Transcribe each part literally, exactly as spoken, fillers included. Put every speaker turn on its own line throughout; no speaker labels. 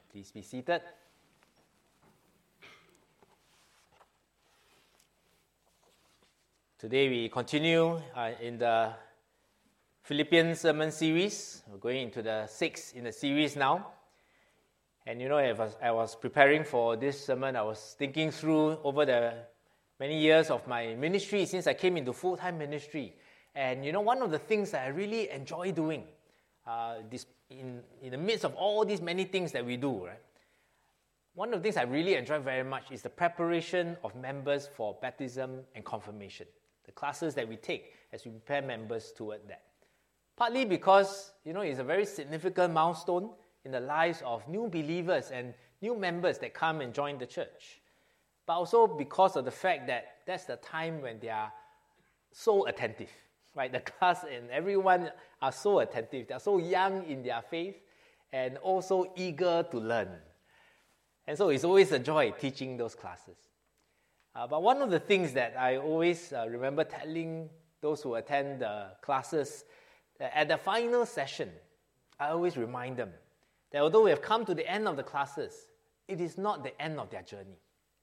Please be seated. Today we continue uh, in the Philippians sermon series. We're going into the sixth in the series now. And you know, as I was, I was preparing for this sermon, I was thinking through over the many years of my ministry since I came into full-time ministry. And you know, one of the things that I really enjoy doing uh, this, in, in the midst of all these many things that we do, right? One of the things I really enjoy very much is the preparation of members for baptism and confirmation, the classes that we take as we prepare members toward that. Partly because, you know, it's a very significant milestone in the lives of new believers and new members that come and join the church. But also because of the fact that that's the time when they are so attentive, right? The class and everyone are so attentive. They're so young in their faith and also eager to learn. And so it's always a joy teaching those classes. Uh, but one of the things that I always uh, remember telling those who attend the classes, that at the final session, I always remind them that although we have come to the end of the classes, it is not the end of their journey.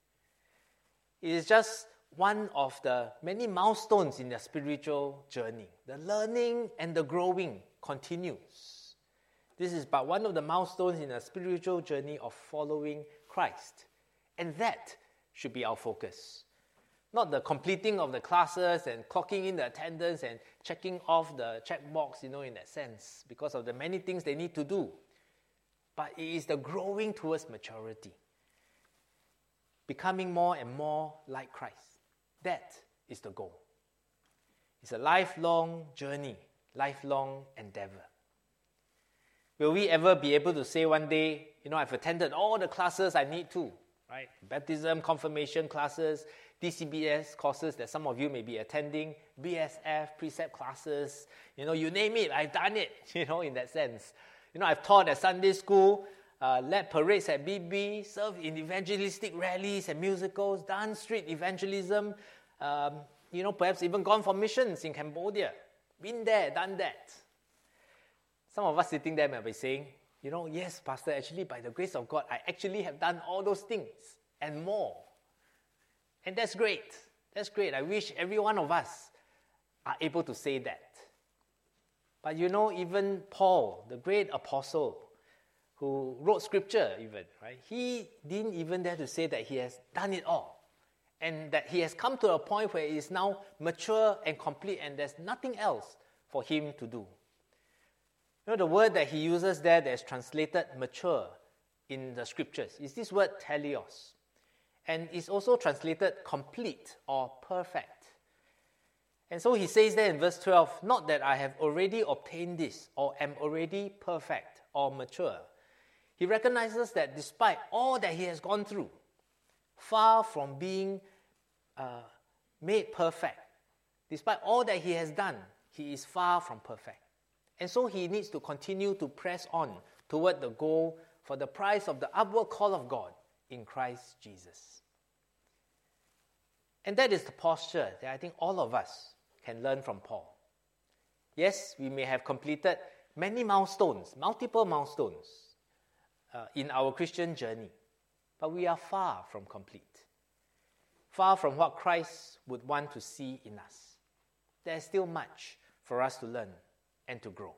It is just one of the many milestones in their spiritual journey. The learning and the growing continues. This is but one of the milestones in a spiritual journey of following Christ. And that should be our focus. Not the completing of the classes and clocking in the attendance and checking off the checkbox, you know, in that sense, because of the many things they need to do. But it is the growing towards maturity. Becoming more and more like Christ. That is the goal. It's a lifelong journey, lifelong endeavor. Will we ever be able to say one day, you know, I've attended all the classes I need to, right? Baptism, confirmation classes, D C B S courses that some of you may be attending, B S F, precept classes, you know, you name it, I've done it, you know, in that sense. You know, I've taught at Sunday school, uh, led parades at B B, served in evangelistic rallies and musicals, done street evangelism, um, you know, perhaps even gone for missions in Cambodia. Been there, done that. Some of us sitting there might be saying, you know, yes, Pastor, actually, by the grace of God, I actually have done all those things and more. And that's great. That's great. I wish every one of us are able to say that. But you know, even Paul, the great apostle, who wrote scripture even, right? He didn't even dare to say that he has done it all. And that he has come to a point where he is now mature and complete and there's nothing else for him to do. You know, the word that he uses there that is translated mature in the scriptures is this word teleos. And it's also translated complete or perfect. And so he says there in verse twelve, not that I have already obtained this or am already perfect or mature. He recognizes that despite all that he has gone through, far from being uh, made perfect, despite all that he has done, he is far from perfect. And so he needs to continue to press on toward the goal for the prize of the upward call of God in Christ Jesus. And that is the posture that I think all of us can learn from Paul. Yes, we may have completed many milestones, multiple milestones uh, in our Christian journey, but we are far from complete, far from what Christ would want to see in us. There is still much for us to learn and to grow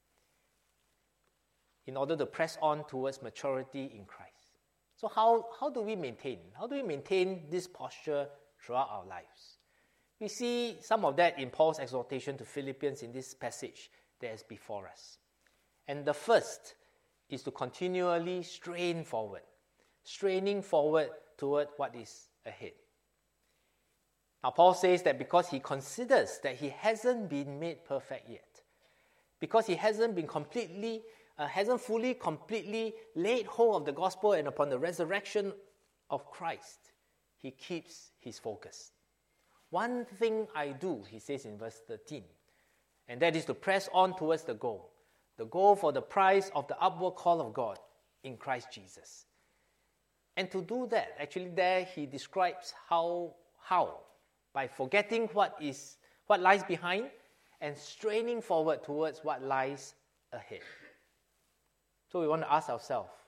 in order to press on towards maturity in Christ. So how, how do we maintain? How do we maintain this posture throughout our lives? We see some of that in Paul's exhortation to Philippians in this passage that is before us. And the first is to continually strain forward, straining forward toward what is ahead. Now, Paul says that because he considers that he hasn't been made perfect yet, because he hasn't been completely, uh, hasn't fully, completely laid hold of the gospel and upon the resurrection of Christ, he keeps his focus. One thing I do, he says in verse thirteen, and that is to press on towards the goal, the goal for the prize of the upward call of God in Christ Jesus. And to do that, actually there he describes how, how, by forgetting what is what lies behind and straining forward towards what lies ahead. So we want to ask ourselves,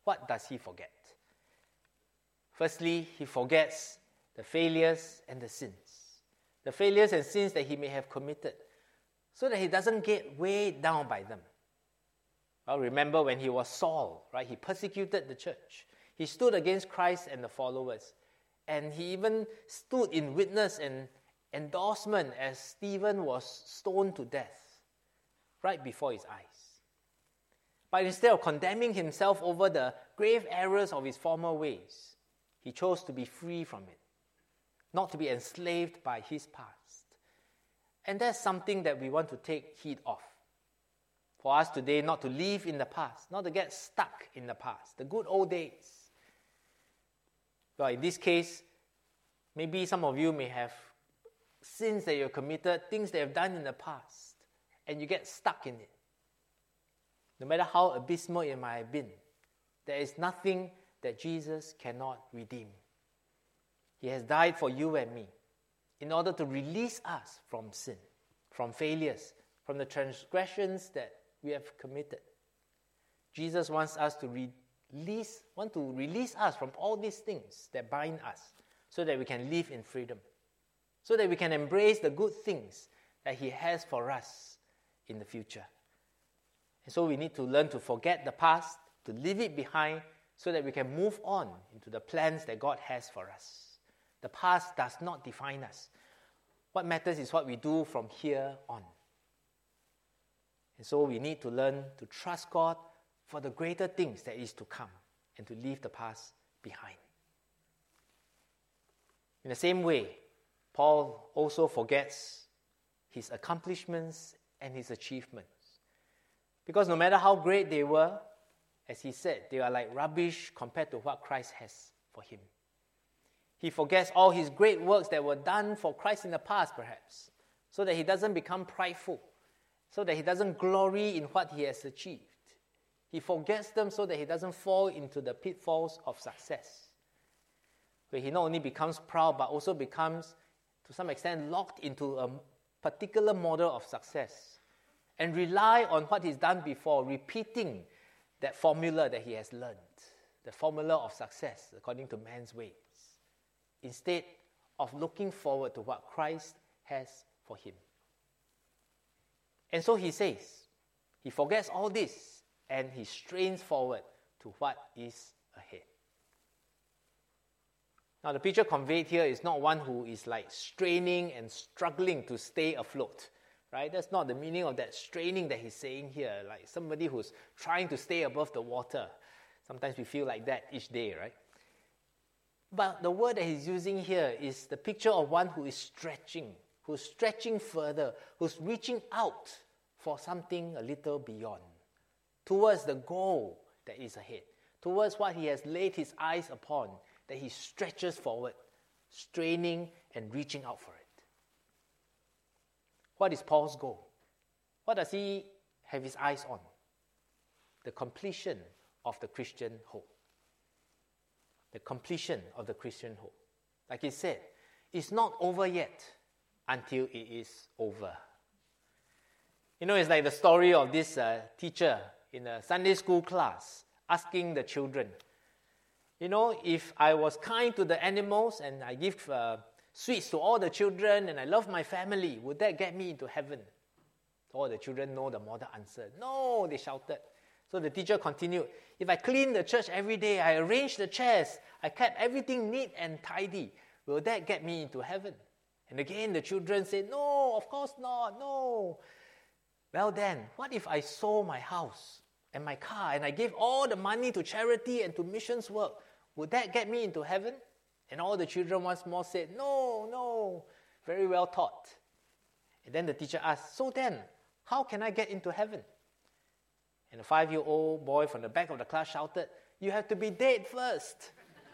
what does he forget? Firstly, he forgets the failures and the sins. The failures and sins that he may have committed, so that he doesn't get weighed down by them. Well, remember when he was Saul, right? He persecuted the church. He stood against Christ and the followers. And he even stood in witness and endorsement as Stephen was stoned to death right before his eyes. But instead of condemning himself over the grave errors of his former ways, he chose to be free from it, not to be enslaved by his past. And that's something that we want to take heed of. For us today, not to live in the past, not to get stuck in the past, the good old days. Well, in this case, maybe some of you may have sins that you've committed, things that you've done in the past, and you get stuck in it. No matter how abysmal it might have been, there is nothing that Jesus cannot redeem. He has died for you and me in order to release us from sin, from failures, from the transgressions that we have committed. Jesus wants us to release, want to release us from all these things that bind us, so that we can live in freedom, so that we can embrace the good things that he has for us in the future. And so we need to learn to forget the past, to leave it behind, so that we can move on into the plans that God has for us. The past does not define us. What matters is what we do from here on. And so we need to learn to trust God for the greater things that is to come and to leave the past behind. In the same way, Paul also forgets his accomplishments and his achievements. Because no matter how great they were, as he said, they are like rubbish compared to what Christ has for him. He forgets all his great works that were done for Christ in the past, perhaps, so that he doesn't become prideful, so that he doesn't glory in what he has achieved. He forgets them so that he doesn't fall into the pitfalls of success, where he not only becomes proud, but also becomes, to some extent, locked into a particular model of success and rely on what he's done before, repeating that formula that he has learned, the formula of success according to man's ways, instead of looking forward to what Christ has for him. And so he says, he forgets all this and he strains forward to what is ahead. Now, the picture conveyed here is not one who is like straining and struggling to stay afloat, right? That's not the meaning of that straining that he's saying here, like somebody who's trying to stay above the water. Sometimes we feel like that each day, right? But the word that he's using here is the picture of one who is stretching, who's stretching further, who's reaching out for something a little beyond, towards the goal that is ahead, towards what he has laid his eyes upon, that he stretches forward, straining and reaching out for it. What is Paul's goal? What does he have his eyes on? The completion of the Christian hope. The completion of the Christian hope. Like he said, it's not over yet until it is over. You know, it's like the story of this uh, teacher in a Sunday school class asking the children, you know, if I was kind to the animals and I give uh, sweets to all the children and I love my family, would that get me into heaven? So all the children know the model answer. No, they shouted. So the teacher continued, if I clean the church every day, I arrange the chairs, I kept everything neat and tidy, will that get me into heaven? And again the children said, no, of course not, no. Well then, what if I sold my house and my car and I gave all the money to charity and to missions work? Would that get me into heaven? And all the children once more said, no, no, very well taught. And then the teacher asked, so then, how can I get into heaven? And the five-year-old boy from the back of the class shouted, you have to be dead first.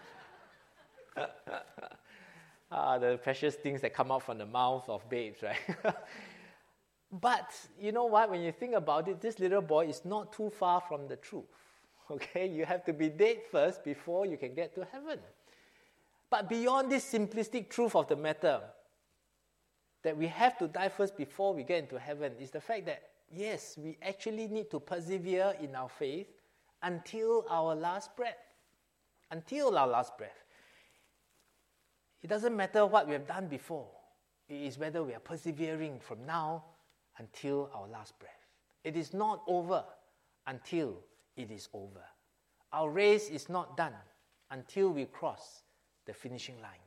ah, the precious things that come out from the mouth of babes, right? But you know what? When you think about it, this little boy is not too far from the truth. Okay, you have to be dead first before you can get to heaven. But beyond this simplistic truth of the matter, that we have to die first before we get into heaven, is the fact that, yes, we actually need to persevere in our faith until our last breath. Until our last breath. It doesn't matter what we have done before. It is whether we are persevering from now until our last breath. It is not over until it is over. Our race is not done until we cross the finishing line.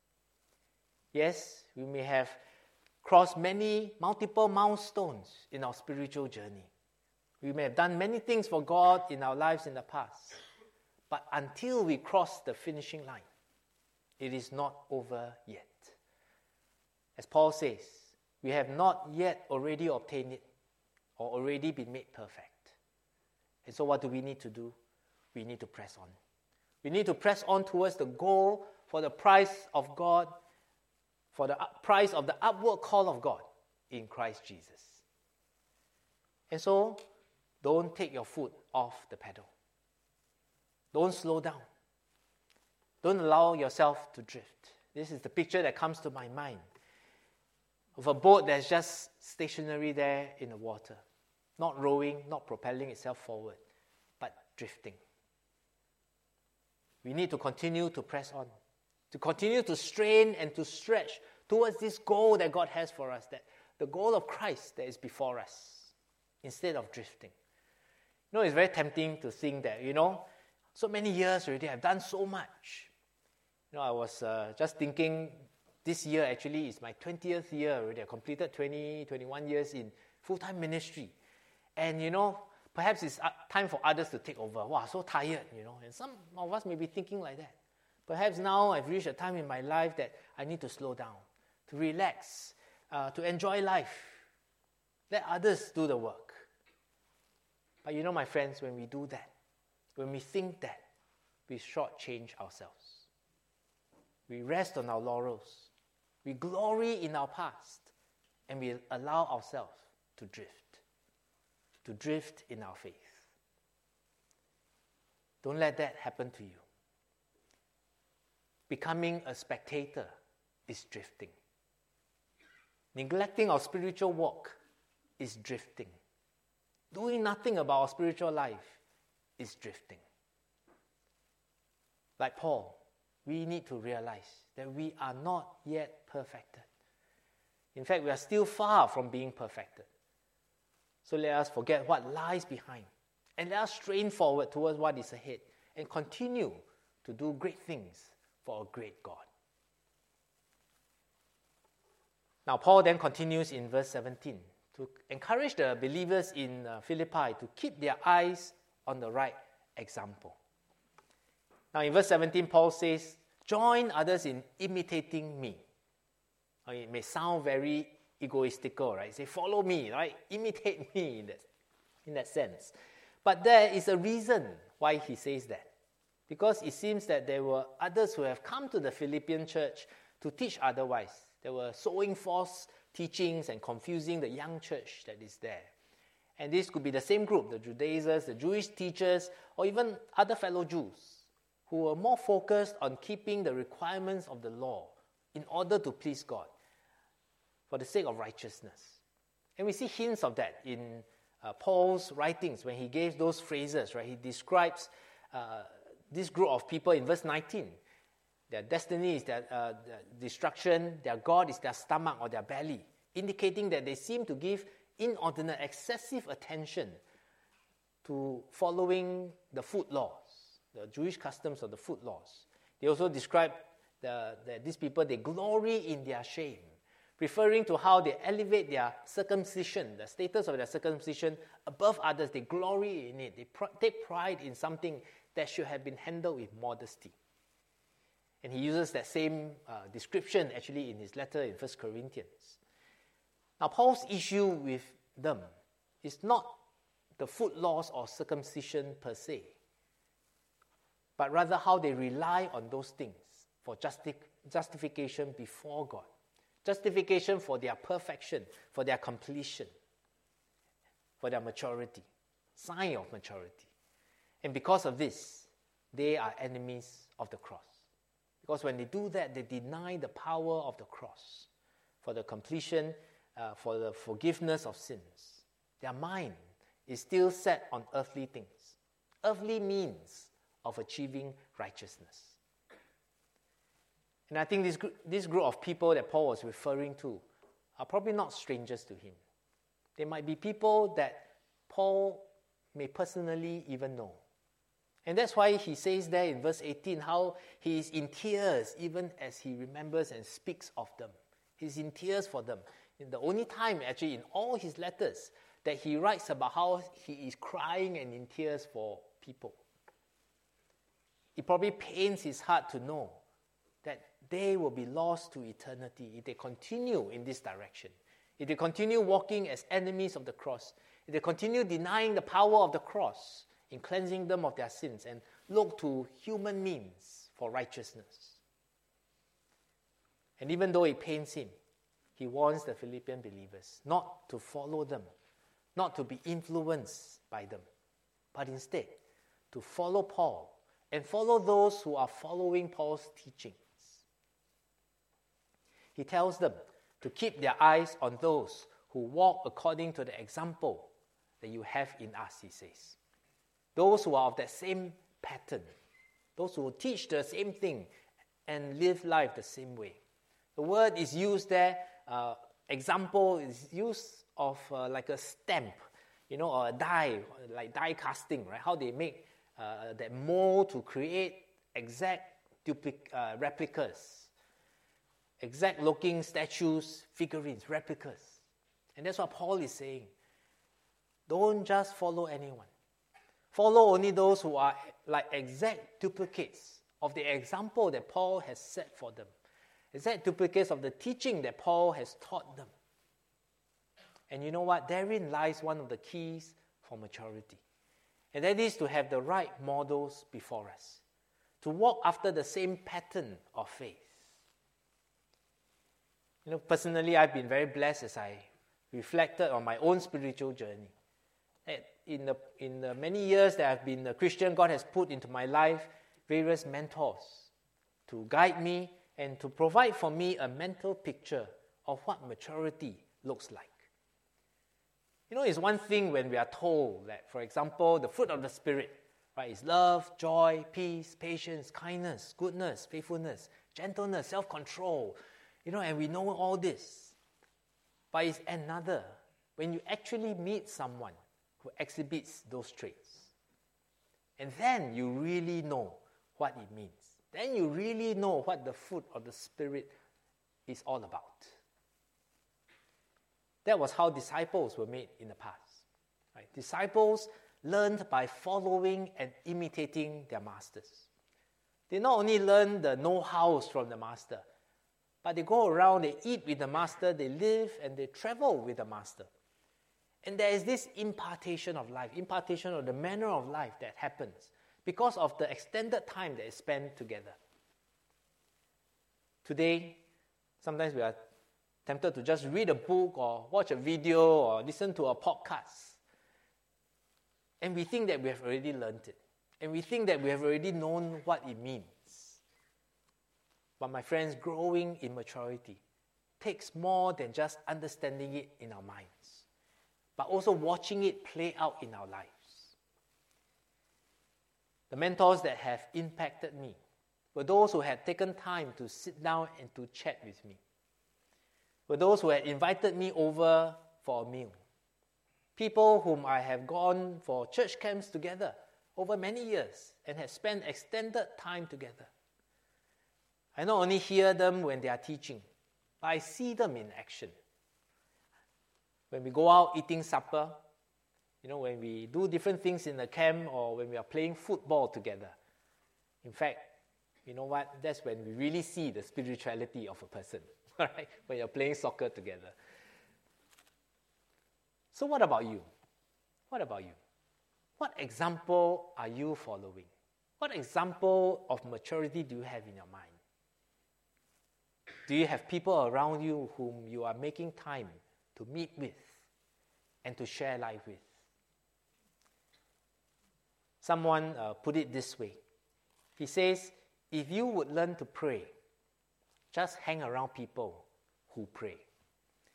Yes, we may have crossed many, multiple milestones in our spiritual journey. We may have done many things for God in our lives in the past. But until we cross the finishing line, it is not over yet. As Paul says, we have not yet already obtained it or already been made perfect. And so what do we need to do? We need to press on. We need to press on towards the goal for the prize of God, for the prize of the upward call of God in Christ Jesus. And so, don't take your foot off the pedal. Don't slow down. Don't allow yourself to drift. This is the picture that comes to my mind of a boat that's just stationary there in the water, not rowing, not propelling itself forward, but drifting. We need to continue to press on, to continue to strain and to stretch towards this goal that God has for us, that the goal of Christ that is before us, instead of drifting. You know, it's very tempting to think that, you know, so many years already, I've done so much. You know, I was uh, just thinking this year actually is my twentieth year already. I completed twenty, twenty-one years in full-time ministry. And, you know, perhaps it's time for others to take over. Wow, so tired, you know. And some of us may be thinking like that. Perhaps now I've reached a time in my life that I need to slow down, to relax, uh, to enjoy life. Let others do the work. But you know, my friends, when we do that, when we think that, we shortchange ourselves. We rest on our laurels. We glory in our past. And we allow ourselves to drift. To drift in our faith. Don't let that happen to you. Becoming a spectator is drifting. Neglecting our spiritual walk is drifting. Doing nothing about our spiritual life is drifting. Like Paul, we need to realize that we are not yet perfected. In fact, we are still far from being perfected. So let us forget what lies behind and let us strain forward towards what is ahead and continue to do great things for a great God. Now, Paul then continues in verse seventeen to encourage the believers in uh, Philippi to keep their eyes on the right example. Now, in verse seventeen, Paul says, join others in imitating me. Now, it may sound very egoistical, right? Say, follow me, right? Imitate me in that, in that sense. But there is a reason why he says that. Because it seems that there were others who have come to the Philippian church to teach otherwise. They were sowing false teachings and confusing the young church that is there. And this could be the same group, the Judaizers, the Jewish teachers, or even other fellow Jews who were more focused on keeping the requirements of the law in order to please God for the sake of righteousness. And we see hints of that in uh, Paul's writings when he gave those phrases, right? He describes uh, this group of people in verse nineteen. Their destiny is their, uh, their destruction, their God is their stomach or their belly, indicating that they seem to give inordinate, excessive attention to following the food laws, the Jewish customs of the food laws. They also describe the, the, these people, they glory in their shame, referring to how they elevate their circumcision, the status of their circumcision above others. They glory in it. They pr- take pride in something that should have been handled with modesty. And he uses that same uh, description actually in his letter in First Corinthians. Now, Paul's issue with them is not the food laws or circumcision per se, but rather how they rely on those things for justi- justification before God, justification for their perfection, for their completion, for their maturity, sign of maturity. And because of this, they are enemies of the cross. Because when they do that, they deny the power of the cross for the completion, uh, for the forgiveness of sins. Their mind is still set on earthly things, earthly means of achieving righteousness. And I think this group, this group of people that Paul was referring to are probably not strangers to him. They might be people that Paul may personally even know. And that's why he says there in verse eighteen how he is in tears even as he remembers and speaks of them. He's in tears for them. In the only time actually in all his letters that he writes about how he is crying and in tears for people. It probably pains his heart to know that they will be lost to eternity if they continue in this direction. If they continue walking as enemies of the cross, if they continue denying the power of the cross in cleansing them of their sins and look to human means for righteousness. And even though it pains him, he warns the Philippian believers not to follow them, not to be influenced by them, but instead to follow Paul and follow those who are following Paul's teachings. He tells them to keep their eyes on those who walk according to the example that you have in us, he says. Those who are of that same pattern, those who will teach the same thing and live life the same way. The word is used there, uh, example is used of uh, like a stamp, you know, or a die, like die casting, right? How they make uh, that mold to create exact duplic- uh, replicas, exact looking statues, figurines, replicas. And that's what Paul is saying. Don't just follow anyone. Follow only those who are like exact duplicates of the example that Paul has set for them. Exact duplicates of the teaching that Paul has taught them. And you know what? Therein lies one of the keys for maturity. And that is to have the right models before us. To walk after the same pattern of faith. You know, personally, I've been very blessed as I reflected on my own spiritual journey. In the, in the many years that I've been a Christian, God has put into my life various mentors to guide me and to provide for me a mental picture of what maturity looks like. You know, it's one thing when we are told that, for example, the fruit of the Spirit, right, is love, joy, peace, patience, kindness, goodness, faithfulness, gentleness, self-control, you know, and we know all this. But it's another when you actually meet someone who exhibits those traits. And then you really know what it means. Then you really know what the fruit of the Spirit is all about. That was how disciples were made in the past. Right? Disciples learned by following and imitating their masters. They not only learn the know-hows from the master, but they go around, they eat with the master, they live and they travel with the master. And there is this impartation of life, impartation of the manner of life that happens because of the extended time that is spent together. Today, sometimes we are tempted to just read a book or watch a video or listen to a podcast. And we think that we have already learned it. And we think that we have already known what it means. But my friends, growing in maturity takes more than just understanding it in our minds, but also watching it play out in our lives. The mentors that have impacted me were those who had taken time to sit down and to chat with me, were those who had invited me over for a meal, people whom I have gone for church camps together over many years and have spent extended time together. I not only hear them when they are teaching, but I see them in action. When we go out eating supper, you know, when we do different things in the camp or when we are playing football together. In fact, you know what? That's when we really see the spirituality of a person, right? When you're playing soccer together. So what about you? What about you? What example are you following? What example of maturity do you have in your mind? Do you have people around you whom you are making time to meet with and to share life with? Someone uh, put it this way. He says, if you would learn to pray, just hang around people who pray.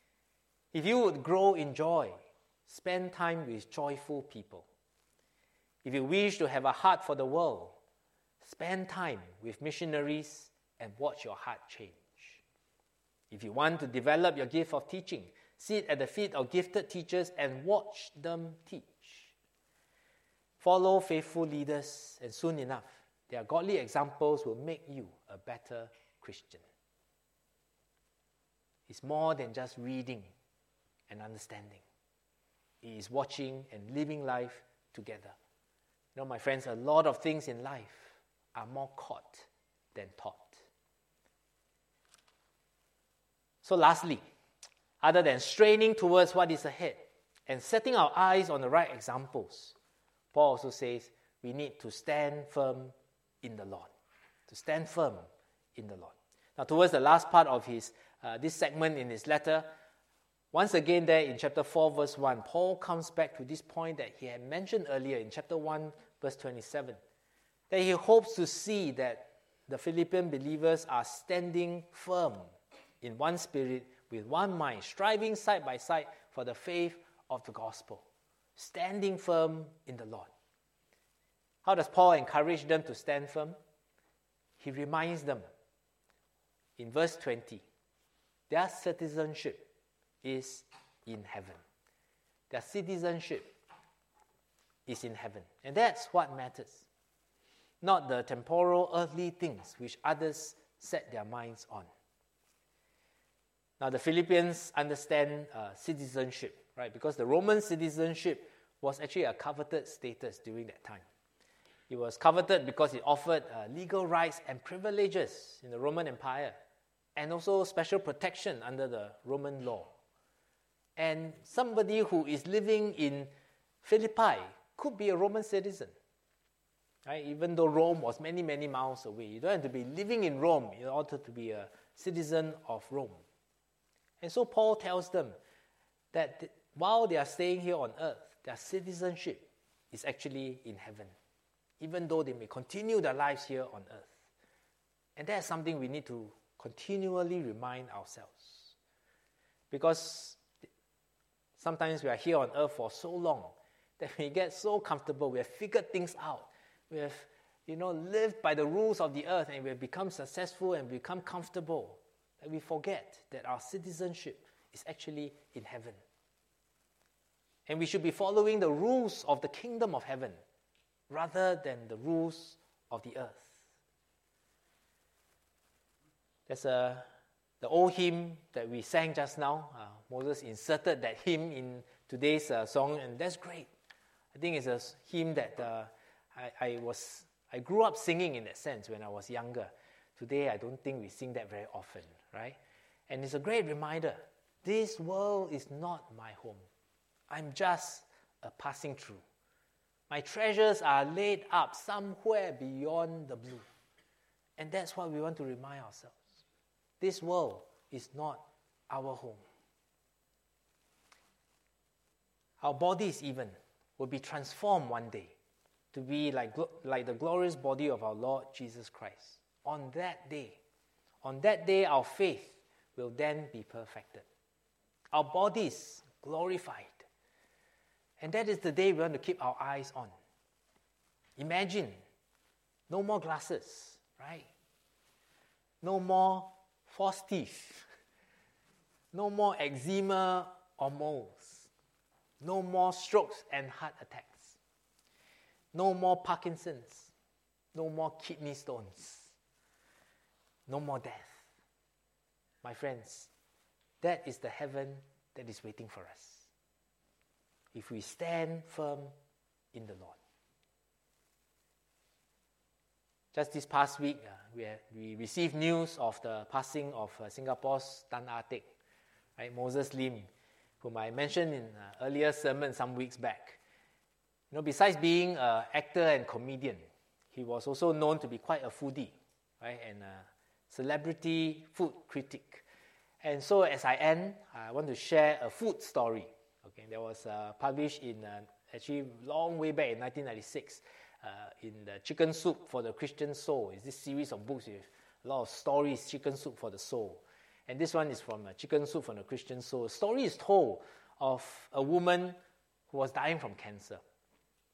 If you would grow in joy, spend time with joyful people. If you wish to have a heart for the world, spend time with missionaries and watch your heart change. If you want to develop your gift of teaching, sit at the feet of gifted teachers and watch them teach. Follow faithful leaders, and soon enough, their godly examples will make you a better Christian. It's more than just reading and understanding. It is watching and living life together. You know, my friends, a lot of things in life are more caught than taught. So lastly, other than straining towards what is ahead and setting our eyes on the right examples, Paul also says we need to stand firm in the Lord. To stand firm in the Lord. Now, towards the last part of his uh, this segment in his letter, once again there in chapter four, verse one, Paul comes back to this point that he had mentioned earlier in chapter one, verse twenty-seven, that he hopes to see that the Philippian believers are standing firm in one spirit, with one mind, striving side by side for the faith of the gospel, standing firm in the Lord. How does Paul encourage them to stand firm? He reminds them in verse twenty, their citizenship is in heaven. Their citizenship is in heaven. And that's what matters. Not the temporal earthly things which others set their minds on. Now the Philippians understand uh, citizenship, right? Because the Roman citizenship was actually a coveted status during that time. It was coveted because it offered uh, legal rights and privileges in the Roman Empire, and also special protection under the Roman law. And somebody who is living in Philippi could be a Roman citizen. Right? Even though Rome was many, many miles away. You don't have to be living in Rome in order to be a citizen of Rome. And so Paul tells them that th- while they are staying here on earth, their citizenship is actually in heaven, even though they may continue their lives here on earth. And that's something we need to continually remind ourselves. Because sometimes we are here on earth for so long that we get so comfortable, we have figured things out, we have, you know, lived by the rules of the earth, and we have become successful and become comfortable, that we forget that our citizenship is actually in heaven. And we should be following the rules of the kingdom of heaven rather than the rules of the earth. There's a the old hymn that we sang just now. Uh, Moses inserted that hymn in today's uh, song, and that's great. I think it's a hymn that uh, I, I was I grew up singing in that sense when I was younger. Today, I don't think we sing that very often, right? And it's a great reminder. This world is not my home. I'm just a passing through. My treasures are laid up somewhere beyond the blue. And that's what we want to remind ourselves. This world is not our home. Our bodies even will be transformed one day to be like, like the glorious body of our Lord Jesus Christ. On that day, on that day, our faith will then be perfected. Our bodies glorified. And that is the day we want to keep our eyes on. Imagine, no more glasses, right? No more false teeth. No more eczema or moles. No more strokes and heart attacks. No more Parkinson's. No more kidney stones. No more death. My friends, that is the heaven that is waiting for us, if we stand firm in the Lord. Just this past week, uh, we, have, we received news of the passing of uh, Singapore's Tan Ah Teck, right? Moses Lim, whom I mentioned in an earlier sermon some weeks back. You know, besides being an actor and comedian, he was also known to be quite a foodie, right? And a celebrity food critic. And so as I end, I want to share a food story. Okay, that was uh, published in uh, actually long way back in nineteen ninety-six uh, in the Chicken Soup for the Christian Soul. It's this series of books with a lot of stories, Chicken Soup for the Soul. And this one is from uh, Chicken Soup for the Christian Soul. The story is told of a woman who was dying from cancer.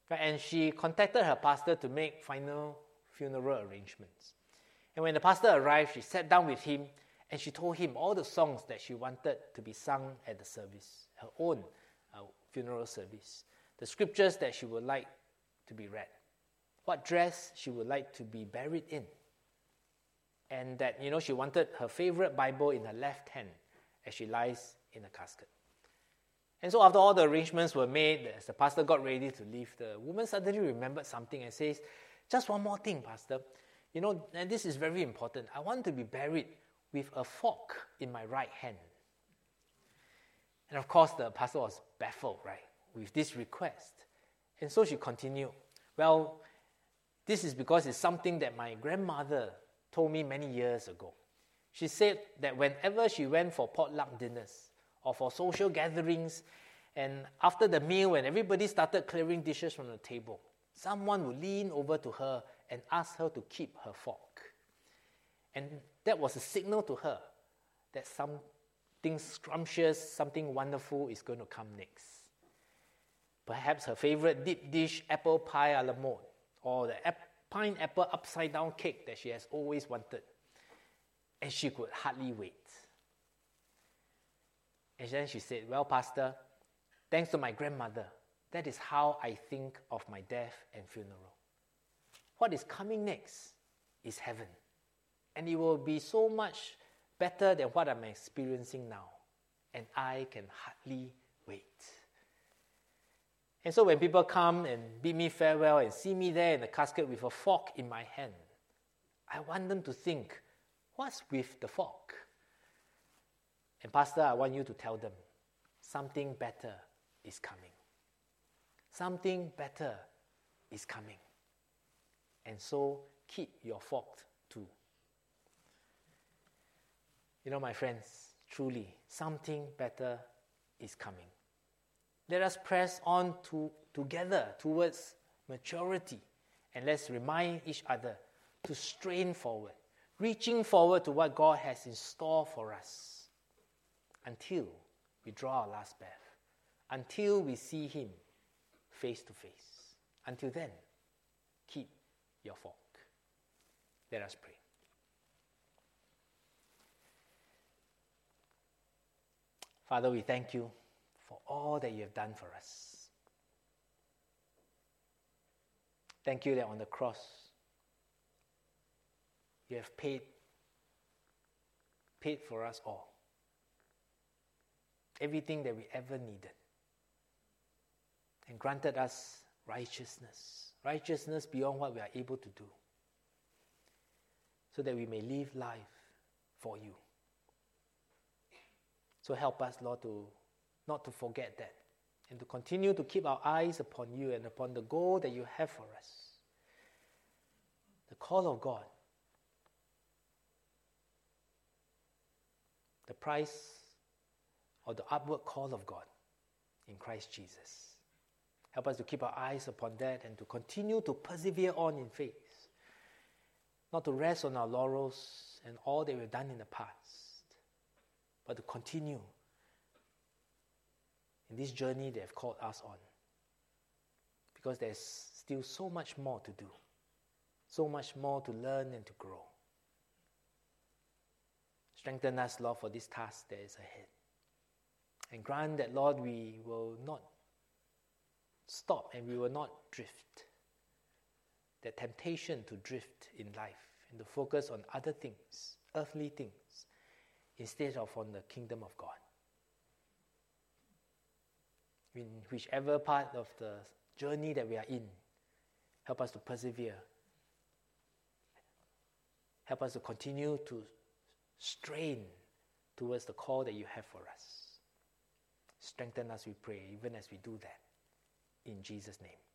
And she contacted her pastor to make final funeral arrangements. And when the pastor arrived, she sat down with him and she told him all the songs that she wanted to be sung at the service, her own uh, funeral service, the scriptures that she would like to be read, what dress she would like to be buried in, and that, you know, she wanted her favorite Bible in her left hand as she lies in a casket. And so after all the arrangements were made, as the pastor got ready to leave, the woman suddenly remembered something and says, just one more thing, Pastor. You know, and this is very important. I want to be buried with a fork in my right hand. And of course, the pastor was baffled, right, with this request. And so she continued, well, this is because it's something that my grandmother told me many years ago. She said that whenever she went for potluck dinners or for social gatherings, and after the meal, when everybody started clearing dishes from the table, someone would lean over to her and ask her to keep her fork. And that was a signal to her that something scrumptious, something wonderful is going to come next. Perhaps her favorite deep dish, apple pie a la mode, or the ap- pineapple upside-down cake that she has always wanted. And she could hardly wait. And then she said, well, Pastor, thanks to my grandmother, that is how I think of my death and funeral. What is coming next is heaven. And it will be so much better than what I'm experiencing now. And I can hardly wait. And so when people come and bid me farewell and see me there in the casket with a fork in my hand, I want them to think, what's with the fork? And Pastor, I want you to tell them, something better is coming. Something better is coming. And so keep your fork too. You know, my friends, truly, something better is coming. Let us press on to, together towards maturity, and let's remind each other to strain forward, reaching forward to what God has in store for us until we draw our last breath, until we see Him face to face. Until then, keep your fork. Let us pray. Father, we thank you for all that you have done for us. Thank you that on the cross, you have paid, paid for us all. Everything that we ever needed. And granted us righteousness. Righteousness beyond what we are able to do. So that we may live life for you. So help us, Lord, to not to forget that, and to continue to keep our eyes upon you and upon the goal that you have for us. The call of God. The price or the upward call of God in Christ Jesus. Help us to keep our eyes upon that and to continue to persevere on in faith. Not to rest on our laurels and all that we've done in the past, but to continue in this journey they have called us on. Because there's still so much more to do, so much more to learn and to grow. Strengthen us, Lord, for this task that is ahead. And grant that, Lord, we will not stop and we will not drift. That temptation to drift in life and to focus on other things, earthly things, instead of on the kingdom of God. In whichever part of the journey that we are in, help us to persevere. Help us to continue to strain towards the call that you have for us. Strengthen us, we pray, even as we do that. In Jesus' name.